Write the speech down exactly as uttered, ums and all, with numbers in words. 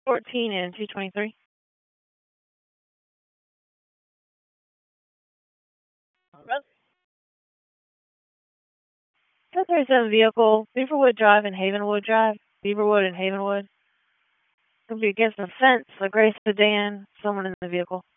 fourteen and two twenty-three. two thirty-seven vehicle, Beaverwood Drive and Havenwood Drive. Beaverwood and Havenwood. It'll be against the fence, a gray sedan, someone in the vehicle.